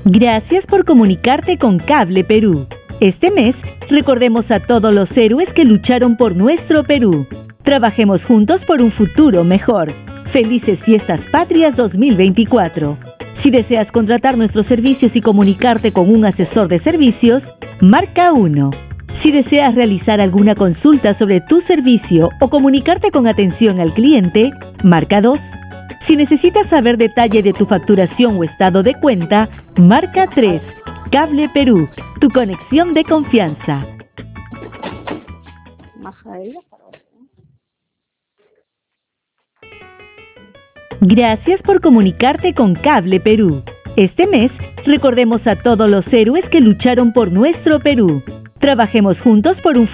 Gracias por comunicarte con Cable Perú. Este mes, recordemos a todos los héroes que lucharon por nuestro Perú. Trabajemos juntos por un futuro mejor. Felices Fiestas Patrias 2024. Si deseas contratar nuestros servicios y comunicarte con un asesor de servicios, marca 1. Si deseas realizar alguna consulta sobre tu servicio o comunicarte con atención al cliente, marca 2. Si necesitas saber detalle de tu facturación o estado de cuenta, marca 3. Cable Perú, tu conexión de confianza. Gracias por comunicarte con Cable Perú. Este mes, recordemos a todos los héroes que lucharon por nuestro Perú. Trabajemos juntos por un